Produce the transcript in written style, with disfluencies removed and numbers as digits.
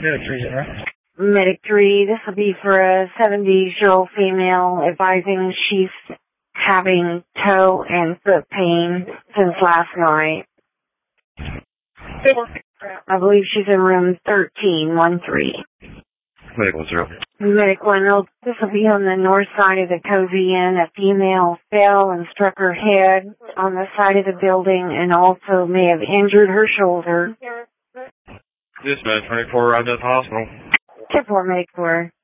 Medic 3, this will be for a 70-year-old female advising she's having toe and foot pain since last night. I believe she's in room 1313. Medic 10. Medic 1, this will be on the north side of the Cozy Inn. A female fell and struck her head on the side of the building and also may have injured her shoulder. Dispatch 24, right to the hospital. 10-4, Medic 4.